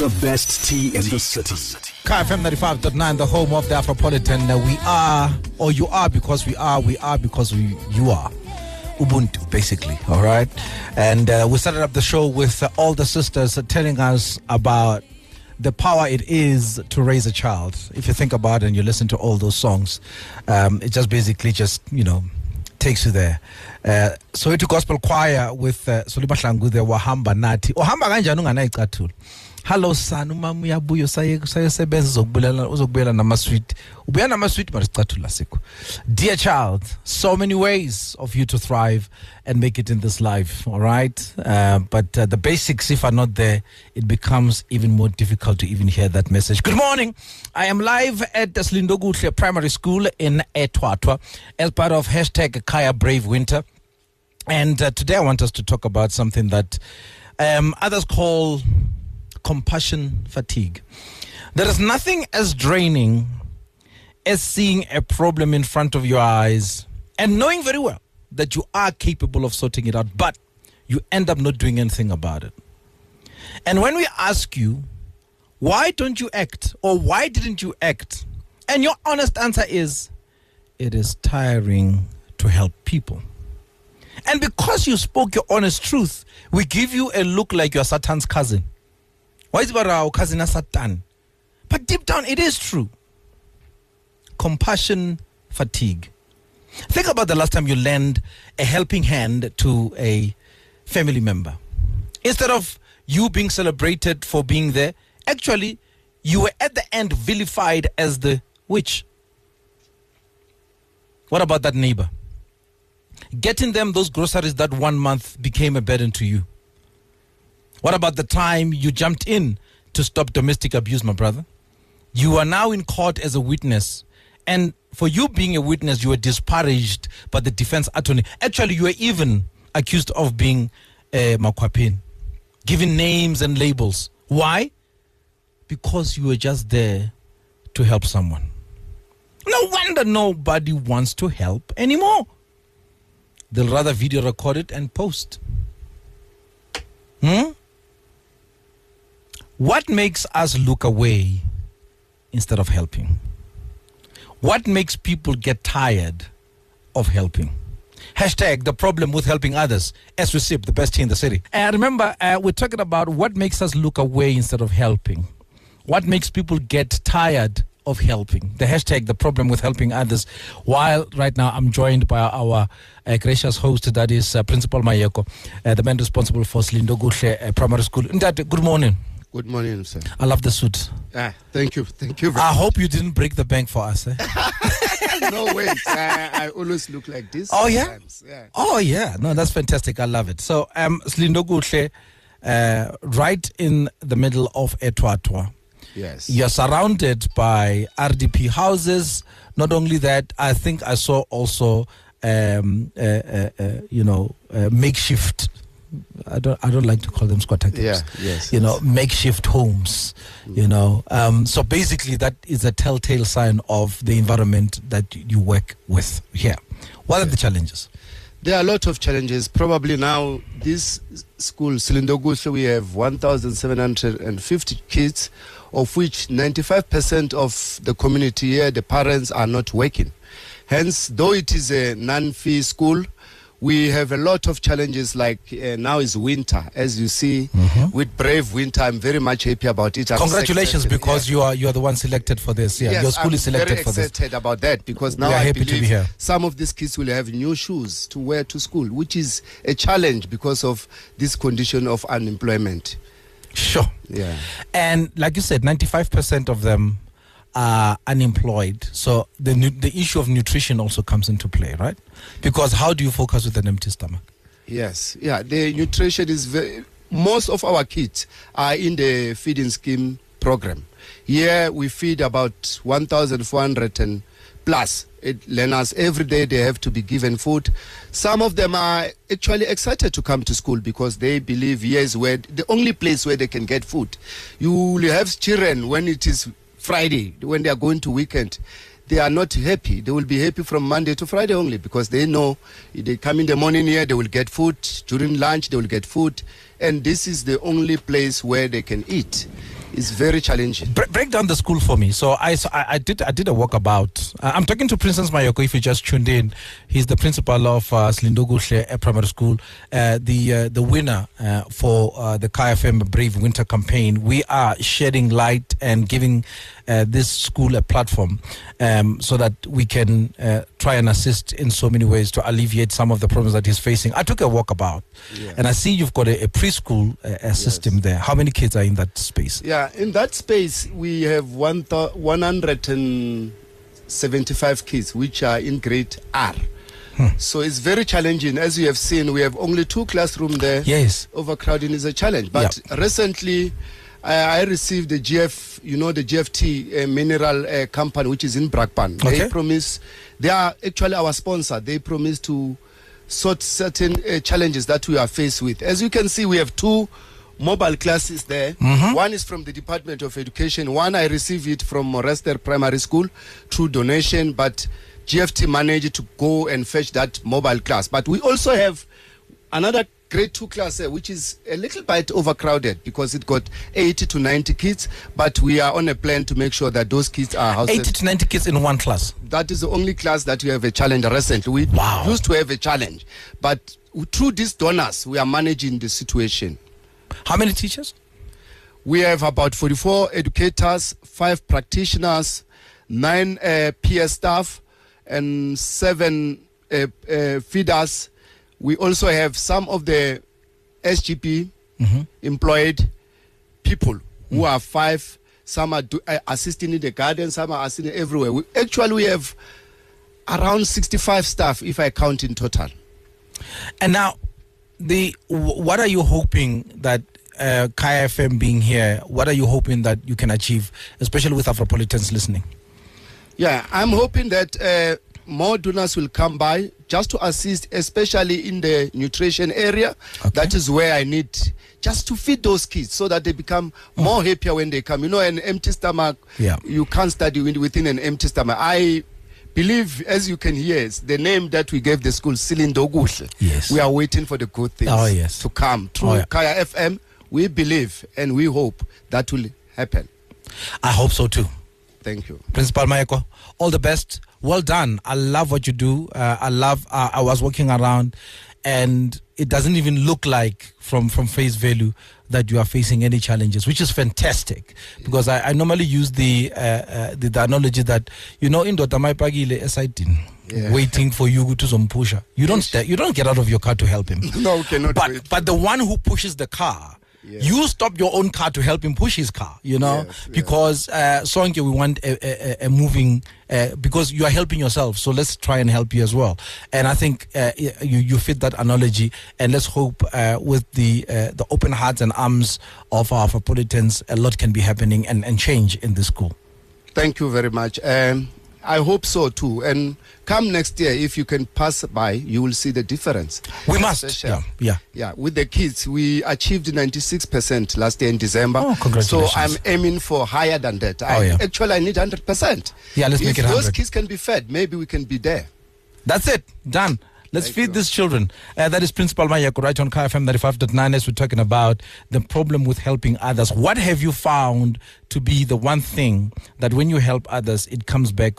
The best tea in the city. KFM 95.9, the home of the Afropolitan. We are, or you are because we are because you are. Ubuntu, basically, all right? And we started up the show with all the sisters telling us about the power it is to raise a child. If you think about it and you listen to all those songs, it just basically takes you there. So it's gospel choir with Soliba Hlangu there, Wahamba Nati. Ohamba kanjani unganayi icathulo. Hello son, umama uyabuya sayesebenza uzokubuyela namasweet. Ubuya namasweet but isicathulo asikho. Dear child, so many ways of you to thrive and make it in this life, all right? But the basics, if are not there, it becomes even more difficult to even hear that message. Good morning. I am live at the Slindoguhle Primary School in eThwathwa as part of hashtag Kaya Brave Winter. And today I want us to talk about something that others call compassion fatigue. There is nothing as draining as seeing a problem in front of your eyes and knowing very well that you are capable of sorting it out, but you end up not doing anything about it. And when we ask you, why don't you act, or why didn't you act? And your honest answer is, it is tiring to help people. And because you spoke your honest truth, we give you a look like you're Satan's cousin. Why is our cousin a Satan? But deep down, it is true. Compassion fatigue. Think about the last time you lent a helping hand to a family member. Instead of you being celebrated for being there, actually, you were at the end vilified as the witch. What about that neighbor? Getting them those groceries that 1 month became a burden to you. What about the time you jumped in to stop domestic abuse, my brother? You are now in court as a witness. And for you being a witness, you were disparaged by the defense attorney. Actually, you were even accused of being a makwapin, given names and labels. Why? Because you were just there to help someone. No wonder nobody wants to help anymore. They'll rather video record it and post. What makes us look away instead of helping? What makes people get tired of helping? Hashtag the problem with helping others. SRCIP, the best tea in the city. And remember, we're talking about what makes us look away instead of helping. What makes people get tired of helping? The hashtag the problem with helping others. While right now I'm joined by our gracious host, that is Principal Mayeko, the man responsible for Slindoguhle Primary School. Ndate, good morning. Good morning, sir. I love the suit. Thank you. Thank you very I much. hope you didn't break the bank for us. No way. I always look like this. Oh, yeah? Sometimes. Yeah. Oh, yeah. No, that's fantastic. I love it. So, Slindoguhle, right in the middle of eThwathwa. Yes. You're surrounded by RDP houses. Not only that, I think I saw also, makeshift. I don't like to call them squatter camps. Yes. Makeshift homes. So basically, that is a telltale sign of the environment that you work with here. What are the challenges? There are a lot of challenges. Probably now, this school, Slindoguhle, we have 1,750 kids, of which 95% of the community here, the parents are not working. Hence, though it is a non-fee school, we have a lot of challenges, like now is winter. As you see, with Brave Winter, I'm very much happy about it. Congratulations, because you are the one selected for this. Yeah, yes, your school is selected for this. I'm very excited about that, because now I believe some of these kids will have new shoes to wear to school, which is a challenge because of this condition of unemployment. Sure. Yeah. And like you said, 95% of them are unemployed. So the issue of nutrition also comes into play, right? Because how do you focus with an empty stomach? Yes. Yeah. The nutrition is most of our kids are in the feeding scheme program. Here we feed about 1,400 and plus learners. Every day they have to be given food. Some of them are actually excited to come to school because they believe here is where the only place where they can get food. You will have children when it is Friday, when they are going to weekend, they are not happy. They will be happy from Monday to Friday only, because they know they come in the morning here, they will get food. During lunch, they will get food. And this is the only place where they can eat. is very challenging. Break down the school for me. So I did a walkabout. I'm talking to Princess Mayoko. If you just tuned in, he's the principal of Slindoguhle Primary School, the winner for the KFM Brave Winter Campaign. We are shedding light and giving this school a platform so that we can try and assist in so many ways to alleviate some of the problems that he's facing. I took a walkabout, and I see you've got a preschool system there. How many kids are in that space? Yeah, in that space, we have 175 kids, which are in grade R. So it's very challenging. As you have seen, we have only 2 classrooms there. Yes. Overcrowding is a challenge. But recently, I received the the GFT mineral company, which is in Brakpan. Okay. They promise, they are actually our sponsor. They promise to sort certain challenges that we are faced with. As you can see, we have 2 mobile classes there. One is from the Department of Education. One I received it from Morester Primary School through donation, but GFT managed to go and fetch that mobile class. But we also have another grade 2 class which is a little bit overcrowded because it got 80 to 90 kids, but we are on a plan to make sure that those kids are housed. 80 to 90 kids in one class. That is the only class that we have a challenge recently. We used to have a challenge, but through these donors, we are managing the situation. How many teachers? We have about 44 educators, 5 practitioners, 9 PS staff, and 7 feeders. We also have some of the SGP employed people who are 5. Some are assisting in the garden, some are assisting everywhere. We have around 65 staff, if I count in total. And now, what are you hoping that KFM being here, what are you hoping that you can achieve, especially with Afropolitans listening? Yeah, I'm hoping that more donors will come by just to assist, especially in the nutrition area. Okay. That is where I need just to feed those kids so that they become more happier when they come. An empty stomach, you can't study within an empty stomach. I believe, as you can hear, the name that we gave the school, Slindoguhle. Yes. We are waiting for the good things to come. Through Kaya FM, we believe and we hope that will happen. I hope so too. Thank you. Principal Mayoko, all the best. Well done. I love what you do. I was walking around and it doesn't even look like from face value that you are facing any challenges, which is fantastic. Because I normally use the analogy that, in Dotamai Pagile Esaitin, waiting for you to some pusher. You don't get out of your car to help him. No, we cannot wait. But the one who pushes the car, you stop your own car to help him push his car, because Sonke, we want a moving, because you are helping yourself, so let's try and help you as well. And I think you fit that analogy, and let's hope with the open hearts and arms of our Afropolitans, a lot can be happening and change in the school. Thank you very much. I hope so too. And come next year, if you can pass by, you will see the difference. We must. Yeah. With the kids, we achieved 96% last year in December. Oh, congratulations. So I'm aiming for higher than that. Actually, I need 100%. Yeah, let's make it 100. If those kids can be fed, maybe we can be there. That's it. Done. Let's feed these children. That is Principal Mayoko right on KFM 95.9 as we're talking about the problem with helping others. What have you found to be the one thing that when you help others, it comes back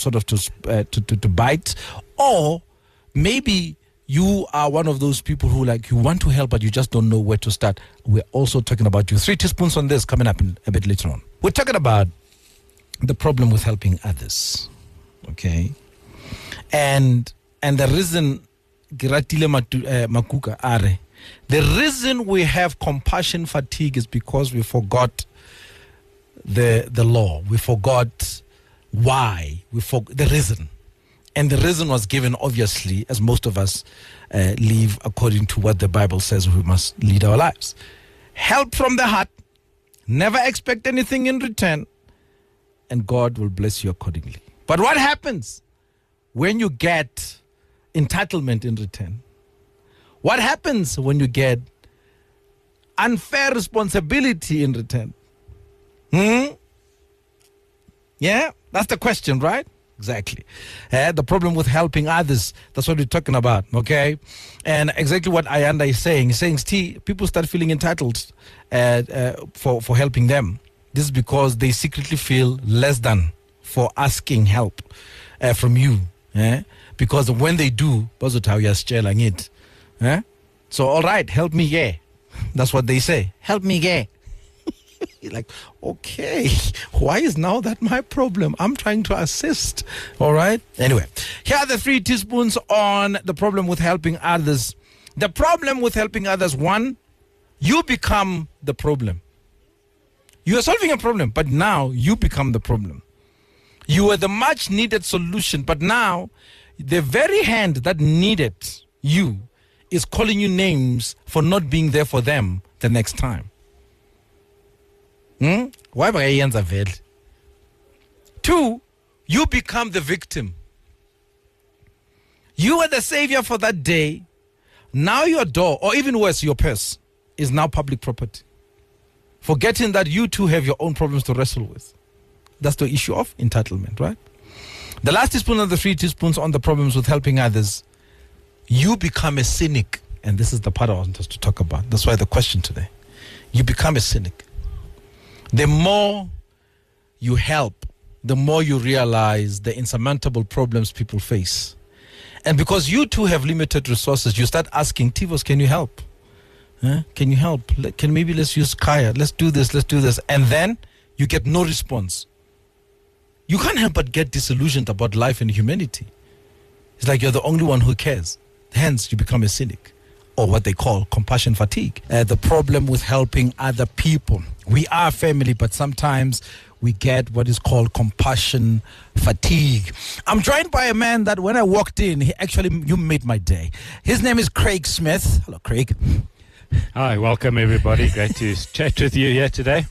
to bite? Or maybe you are one of those people who you want to help, but you just don't know where to start. We're also talking about you. 3 teaspoons on this coming up a bit later on. We're talking about the problem with helping others. Okay. And the reason Makuka Are, the reason we have compassion fatigue is because we forgot the law. We forgot why. We forgot the reason. And the reason was given, obviously, as most of us live according to what the Bible says we must lead our lives. Help from the heart. Never expect anything in return. And God will bless you accordingly. But what happens when you get entitlement in return? What happens when you get unfair responsibility in return? Yeah, that's the question, right? Exactly. The problem with helping others, that's what we're talking about, okay? And exactly what Ayanda is saying, people start feeling entitled for helping them. This is because they secretly feel less than for asking help from you. Because when they do, it. So, all right, help me, yeah. That's what they say. Help me, yeah. You're like, okay, why is now that my problem? I'm trying to assist. All right. Anyway, here are the 3 teaspoons on the problem with helping others. The problem with helping others: 1, you become the problem. You are solving a problem, but now you become the problem. You are the much needed solution, but now the very hand that needed you is calling you names for not being there for them the next time. Why? 2, you become the victim. You are the savior for that day. Now your door, or even worse, your purse, is now public property. Forgetting that you too have your own problems to wrestle with. That's the issue of entitlement, right? The last teaspoon of the 3 teaspoons on the problems with helping others: you become a cynic. And this is the part I want us to talk about. That's why the question today. You become a cynic. The more you help, the more you realize the insurmountable problems people face. And because you too have limited resources, you start asking, Tivos, can you help? Can you help? Maybe let's use Kaya. Let's do this. And then you get no response. You can't help but get disillusioned about life and humanity. It's like you're the only one who cares. Hence, you become a cynic, or what they call compassion fatigue. The problem with helping other people. We are family, but sometimes we get what is called compassion fatigue. I'm joined by a man that when I walked in, you made my day. His name is Craig Smith. Hello, Craig. Hi, welcome everybody. Great to chat with you here today.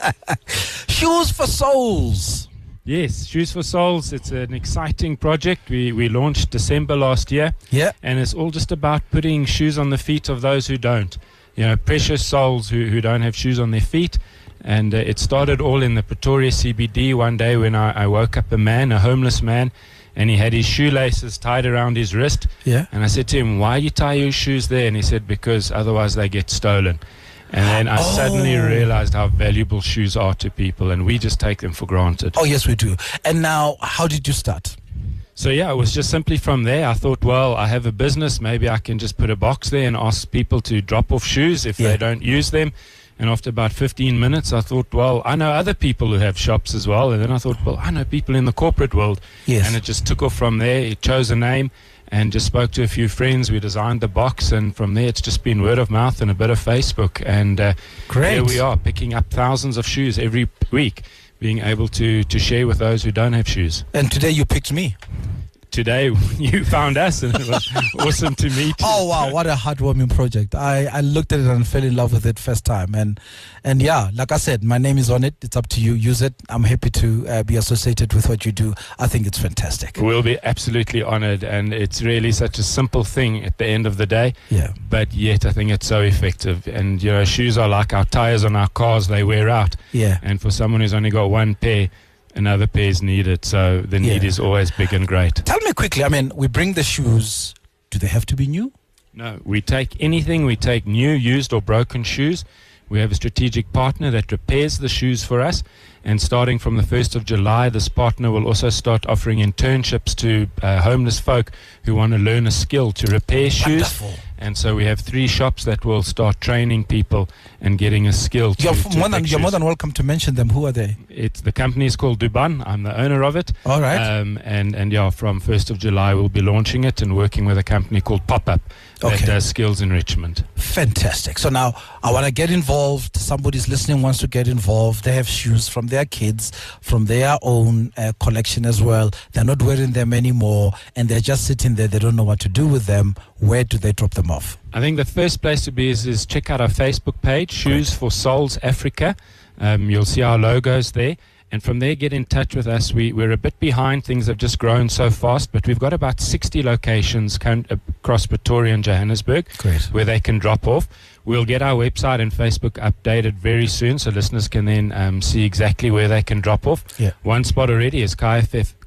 Shoes for Souls. Yes, Shoes for Souls. It's an exciting project. We launched December last year. Yeah. And it's all just about putting shoes on the feet of those who don't. Precious souls who don't have shoes on their feet. And it started all in the Pretoria CBD one day when I woke up a homeless man, and he had his shoelaces tied around his wrist. Yeah. And I said to him, why do you tie your shoes there? And he said, because otherwise they get stolen. And then I suddenly realized how valuable shoes are to people, and we just take them for granted. Oh, yes, we do. And now, how did you start? So, yeah, it was just simply from there. I thought, well, I have a business. Maybe I can just put a box there and ask people to drop off shoes if they don't use them. And after about 15 minutes, I thought, well, I know other people who have shops as well. And then I thought, well, I know people in the corporate world. Yes. And it just took off from there. It chose a name and just spoke to a few friends. We designed the box. And from there, it's just been word of mouth and a bit of Facebook. And Great. Here we are, picking up thousands of shoes every week, being able to share with those who don't have shoes. And today you picked me. Today you found us, and it was awesome to meet you. Oh wow, what a heartwarming project. I looked at it and fell in love with it first time, and yeah, like I said, my name is on it. It's up to you. Use it. I'm happy to be associated with what you do. I think it's fantastic. We'll be absolutely honored, and it's really such a simple thing at the end of the day. Yeah. But yet I think it's so effective. And shoes are like our tires on our cars, they wear out. Yeah. And for someone who's only got one pair, another pair is needed, so the need is always big and great. Tell me quickly, we bring the shoes. Do they have to be new? No, we take anything. We take new, used or broken shoes. We have a strategic partner that repairs the shoes for us, and starting from the 1st of July, this partner will also start offering internships to homeless folk who want to learn a skill to repair shoes. Wonderful. And so we have 3 shops that will start training people and getting a skill to You're more than welcome to mention them. Who are they? The company is called Duban. I'm the owner of it. All right. And from 1st of July, we'll be launching it and working with a company called Pop-Up that does skills enrichment. Fantastic. So now I want to get involved. Somebody's listening, wants to get involved. They have shoes from their kids, from their own collection as well. They're not wearing them anymore, and they're just sitting there. They don't know what to do with them. Where do they drop them off? I think the first place to be is check out our Facebook page, Shoes for Souls Africa. You'll see our logos there. And from there, get in touch with us. We're a bit behind. Things have just grown so fast, but we've got about 60 locations across Pretoria and Johannesburg where they can drop off. We'll get our website and Facebook updated very soon, so listeners can then see exactly where they can drop off. Yeah. One spot already is Kaya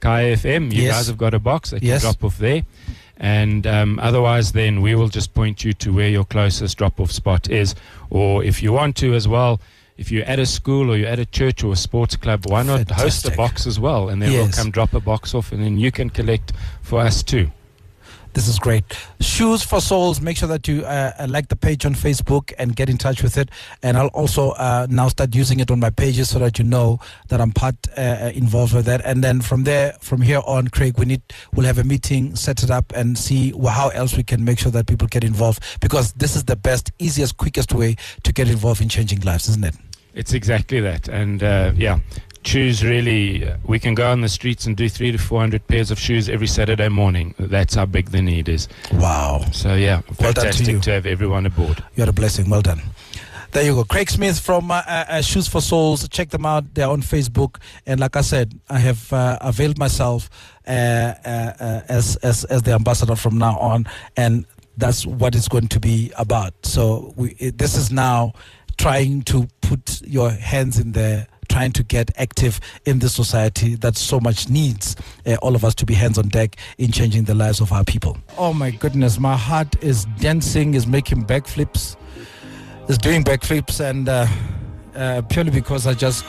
FM. You guys have got a box. They can drop off there. And otherwise, then we will just point you to where your closest drop-off spot is. Or if you want to as well, if you're at a school or you're at a church or a sports club, why not host a Fantastic. box as well? And then Yes. we'll come drop a box off, and then you can collect for us too. This is great. Shoes for Souls. Make sure that you like the page on Facebook and get in touch with it. And I'll also now start using it on my pages so that you know that I'm part involved with that. And then from here on, Craig, we'll have a meeting, set it up, and see how else we can make sure that people get involved. Because this is the best, easiest, quickest way to get involved in changing lives, isn't it? It's exactly that. And shoes really, we can go on the streets and do 300 to 400 pairs of shoes every Saturday morning. That's how big the need is. Wow. So yeah, Well done to fantastic you. to have everyone aboard. You're a blessing. Well done. There you go. Craig Smith from Shoes for Souls. Check them out. They're on Facebook. And like I said, I have availed myself as the ambassador from now on. And that's what it's going to be about. So this is now trying to put your hands in there, trying to get active in this society that so much needs all of us to be hands on deck in changing the lives of our people. Oh my goodness, my heart is dancing, is making backflips, is doing backflips, and purely because I just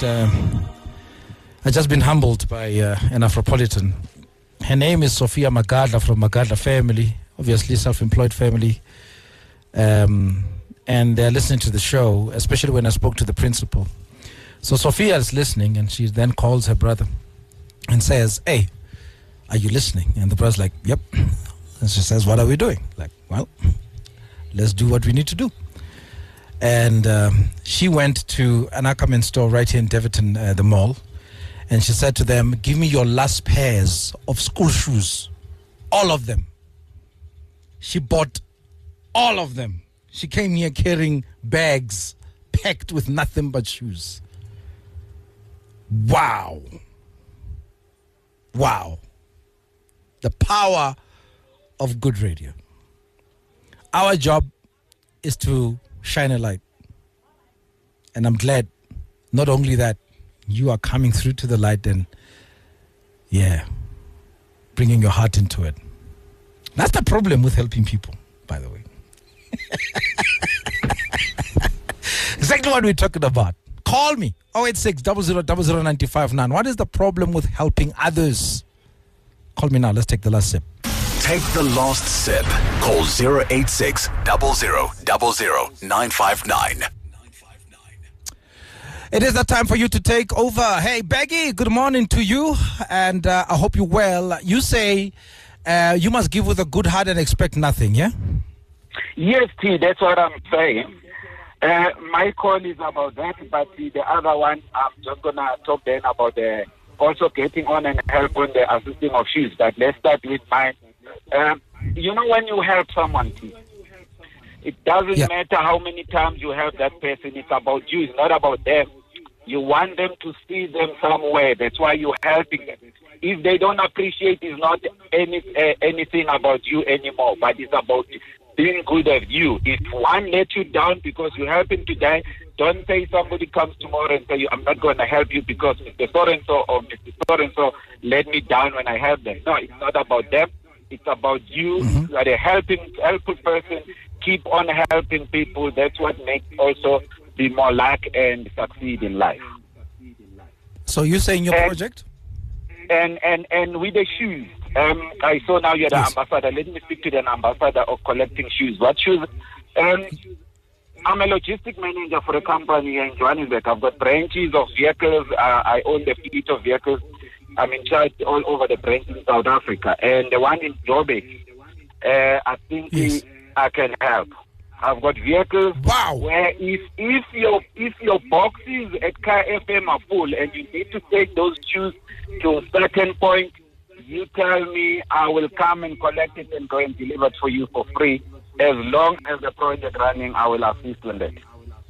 been humbled by an Afropolitan. Her name is Sophia Magadla from Magadla family, obviously self-employed family. And they're listening to the show, especially when I spoke to the principal. So Sophia is listening, and she then calls her brother and says, "Hey, are you listening?" And the brother's like, "Yep." And she says, "What are we doing?" Like, "Well, let's do what we need to do." And she went to an Ackerman store right here in Deverton, the mall, and she said to them, "Give me your last pairs of school shoes, all of them." She bought all of them. She came here carrying bags packed with nothing but shoes. Wow. Wow. The power of good radio. Our job is to shine a light. And I'm glad, not only that, you are coming through to the light and, bringing your heart into it. That's the problem with helping people, by the way. Exactly what we're talking about. Call me, 086 00 959. What is the problem with helping others? Call me now. Let's take the last sip. Take the last sip. Call 086 00 959. It is the time for you to take over. Hey, Baggy, good morning to you. And I hope you're well. You say you must give with a good heart and expect nothing, yeah? Yes, T, that's what I'm saying. My call is about that, but the other one, I'm just going to talk then about also getting on and help on the assisting of shoes. But let's start with mine. When you help someone, T, it doesn't matter how many times you help that person. It's about you. It's not about them. You want them to see them somewhere. That's why you're helping them. If they don't appreciate, it's not anything about you anymore, but it's about being good at you. If one lets you down because you help him today, don't say somebody comes tomorrow and say, "I'm not going to help you because Mr. So-and-so or Mr. So-and-so let me down when I help them." No, it's not about them. It's about you. You are a helpful person. Keep on helping people. That's what makes also be more luck and succeed in life. So you're saying your project? And with the shoes, I saw now you're the ambassador. Let me speak to the ambassador of collecting shoes. What shoes? I'm a logistic manager for a company here in Johannesburg. I've got branches of vehicles. I own the fleet of vehicles. I'm in charge all over the branches in South Africa. And the one in Joburg, I think I can help. I've got vehicles where if your boxes at Car FM are full and you need to take those shoes to a certain point, you tell me, I will come and collect it and go and deliver it for you for free. As long as the project running, I will assist on that.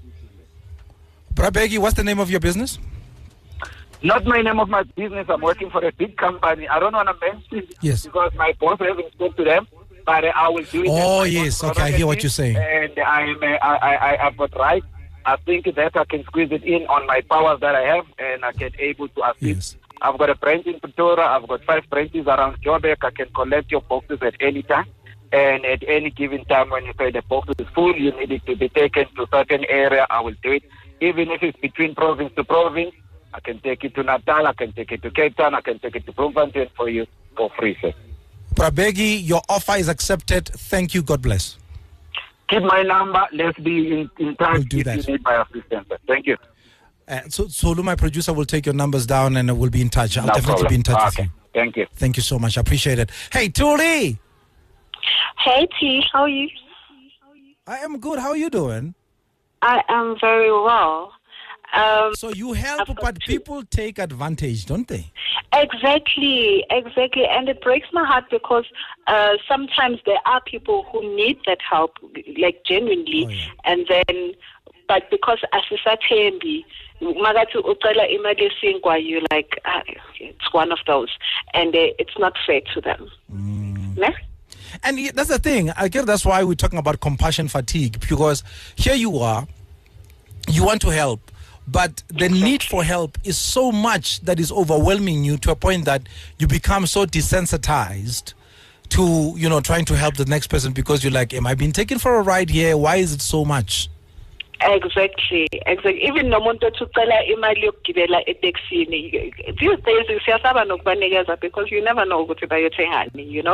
Brabegi, what's the name of your business? Not my name of my business. I'm working for a big company. I don't want to mention it because my boss hasn't spoken to them. But I will do it. Oh, yes. Okay, I hear what you're saying. And I've got rights. I think that I can squeeze it in on my powers that I have, and I can able to assist. Yes. I've got a branch in Pretoria. I've got 5 branches around Joburg. I can collect your boxes at any time. And at any given time when you say the box is full, you need it to be taken to a certain area, I will do it. even if it's between province to province. I can take it to Natal, I can take it to Cape Town, I can take it to Bloemfontein for you for free, sir. Brabegi, your offer is accepted. Thank you. God bless. Keep my number. Let's be in touch We'll do if that. you need my assistance, sir. Thank you. So Solu, my producer, will take your numbers down and we'll be in touch. I'll No definitely problem. be in touch Okay. with you. Thank you. Thank you so much. I appreciate it. Hey, Tuli. Hey T, how are you? I am good. How are you doing? I am very well. So you help, I've got but two. people take advantage, don't they? Exactly, and it breaks my heart because sometimes there are people who need that help, like genuinely, Oh, yeah. and then, but because asisathembi, magathi ucela imali esinkwa, you're like, it's one of those, and it's not fair to them. Ne? And that's the thing. I guess that's why we're talking about compassion fatigue, because here you are, you want to help, but the need for help is so much that is overwhelming you to a point that you become so desensitized to, trying to help the next person because you're like, am I being taken for a ride here? Why is it so much? Exactly. Even nomuntu othukela imali yokugibela eTaxini, these days siyasaba nokubanikeza because you never know ukuthi bayothengani,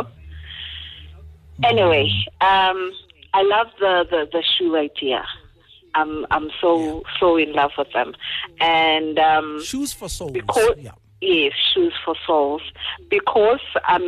Anyway, I love the shoe idea. I'm so in love with them, and Shoes for souls. because Yeah. yes, shoes for souls. Because I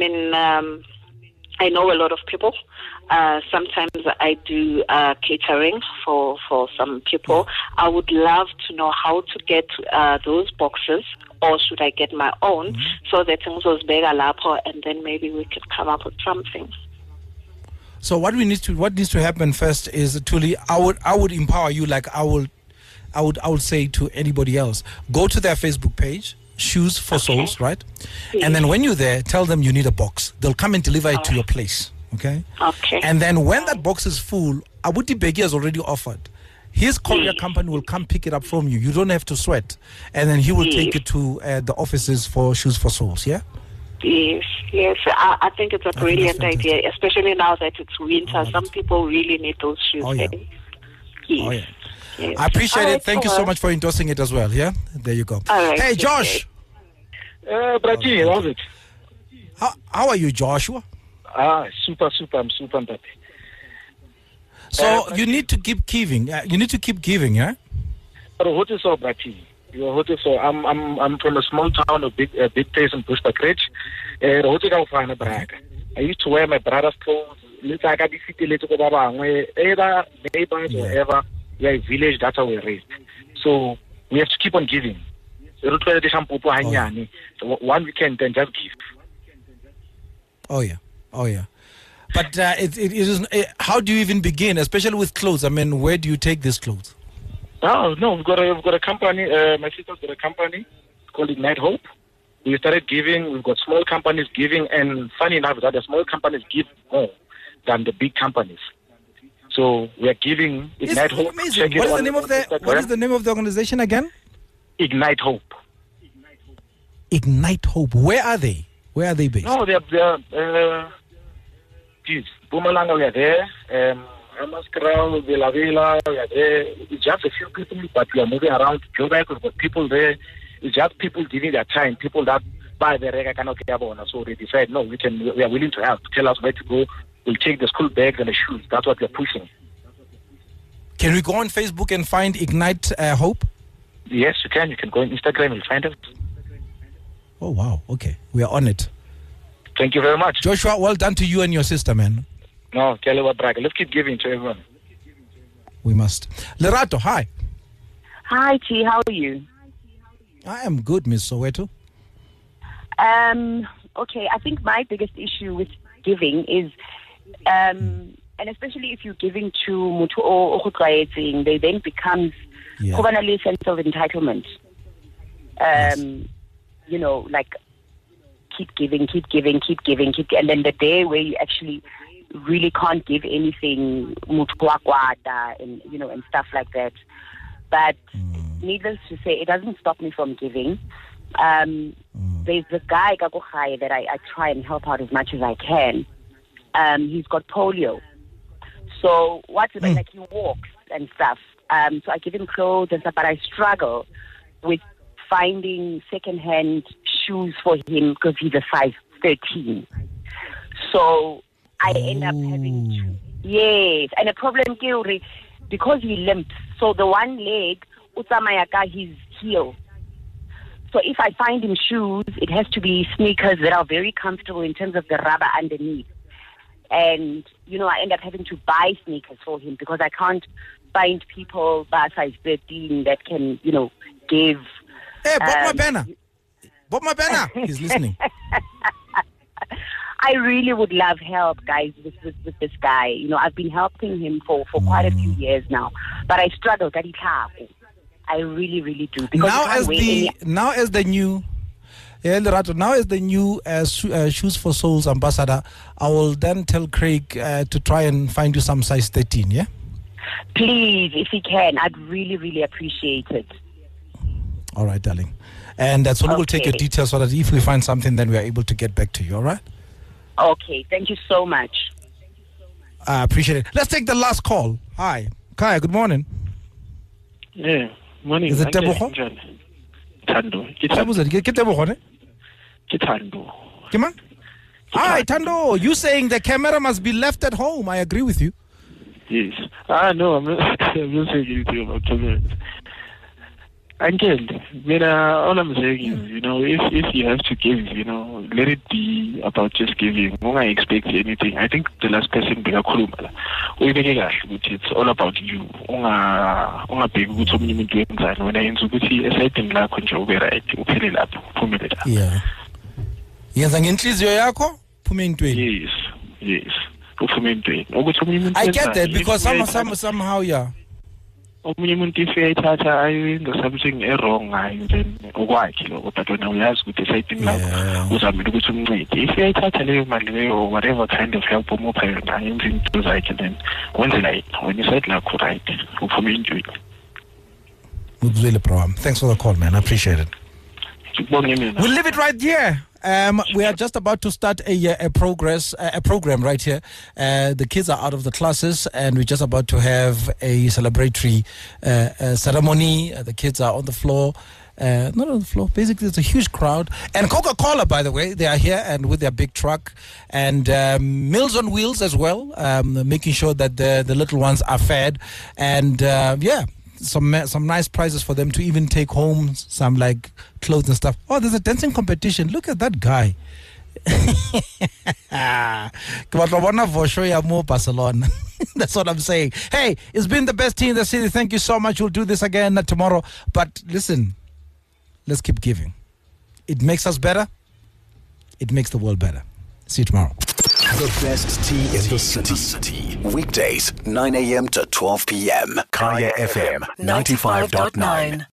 know a lot of people. Sometimes I do catering for some people. I would love to know how to get those boxes, or should I get my own, so that things was bigger lapho, and then maybe we could come up with something. So what needs to happen first is, Tuli, I would empower you like I would say to anybody else. Go to their Facebook page, Shoes for Souls, right? And then when you're there, tell them you need a box. They'll come and deliver it to your place, okay? Okay. And then when that box is full, Abuti Begi has already offered. His courier company will come pick it up from you. You don't have to sweat. And then he will take it to the offices for Shoes for Souls, yeah? Yes. I think it's a that's brilliant fantastic. idea, especially now that it's winter. Some people really need those shoes. Oh, yeah. Yes. Oh, yeah. Yes. I appreciate All it. right, Thank you so much for endorsing it as well, yeah? There you go. All right, Hey, okay. Josh. Brati, how's it? How are you, Joshua? Super. I'm super happy. So you need to keep giving. You need to keep giving, yeah? But what is so, Brati? What is so? I'm from a small town, a big place in Bushbuckridge. I used to wear my brother's clothes. Either neighbors or ever. We are a village, that's how we're raised. So we have to keep on giving. One weekend, then just give. Oh yeah. But it is. How do you even begin, especially with clothes? I mean, where do you take these clothes? No, we've got a company. My sister's got a company called Ignite Hope. We started giving. We've got small companies giving, and funny enough, that the small companies give more than the big companies. So we are giving Ignite Hope. Amazing. Check it What is on the name of the Instagram. What is the name of the organization again? Ignite Hope. Ignite Hope. Where are they? Where are they based? No, they're geez, Bumalanga, we are there. Amaskral, Villa, we are there. It's just a few people, but we are moving around. Joburg, we've got people there. It's just people giving their time. People that buy the rega cannot care about us. So they decide, no, we are willing to help. Tell us where to go. We'll take the school bags and the shoes. That's what we're pushing. Can we go on Facebook and find Ignite Hope? Yes, you can. You can go on Instagram. You'll find it. Oh wow. Okay, we are on it. Thank you very much. Joshua, well done to you and your sister, man. No, Kelewa Braga. Let's keep giving to everyone. We must. Lerato, hi. Hi, T. How are you? I am good, Miss Soweto. Okay, I think my biggest issue with giving is, and especially if you're giving to mutu o khutlaetseng, they then becomes a sense of entitlement. Like keep giving, and then the day where you actually really can't give anything, mutu wakwata, and and stuff like that. But needless to say, it doesn't stop me from giving. There's a guy, Gagochai, that I try and help out as much as I can. He's got polio. So what's it like? He walks and stuff. So I give him clothes and stuff, but I struggle with finding second-hand shoes for him because he's a size 13. So I end up having to, yes. And the problem is because he limps, so the one leg, utamayaka his heel. So if I find him shoes, it has to be sneakers that are very comfortable in terms of the rubber underneath. And, I end up having to buy sneakers for him because I can't find people by size 13 that can, give. Hey, Bob my banner. He's listening. I really would love help, guys, with this guy. I've been helping him for quite a few years now, but I struggle. I really, really do. Because now as the new Shoes for Souls ambassador, I will then tell Craig to try and find you some size 13, yeah? Please, if he can, I'd really, really appreciate it. All right, darling. And so we will take your details so that if we find something, then we are able to get back to you, all right? Okay, thank you so much. I appreciate it. Let's take the last call. Hi. Kaya, good morning. Yeah, morning. Is it Tebogo? Tando. Tando. Hi, Tando. You saying the camera must be left at home. I agree with you. Yes. No, I'm not saying anything about cameras. Uncle, all I'm saying is, if you have to give, let it be about just giving. Won't I expect anything? I think the last person, it's all about you. When I yeah. Yes. I get that because somehow, yeah. If I something wrong, then but when I ask with the if or whatever kind of help or parent I am into then when you said like right for me enjoy it. Thanks for the call, man. I appreciate it. We'll leave it right here. We are just about to start a program right here. The kids are out of the classes, and we're just about to have a celebratory ceremony. The kids are on the floor. Not on the floor. Basically, it's a huge crowd. And Coca-Cola, by the way, they are here and with their big truck. And Meals on Wheels as well, making sure that the little ones are fed. And some nice prizes for them to even take home, some like clothes and stuff. Oh, there's a dancing competition. Look at that guy. Barcelona. That's what I'm saying. Hey, it's been the best team in the city. Thank you so much. We'll do this again tomorrow. But listen, let's keep giving. It makes us better. It makes the world better. See you tomorrow. The best tea in the city. Weekdays, 9 a.m. to 12 p.m. Kaya FM 95.9.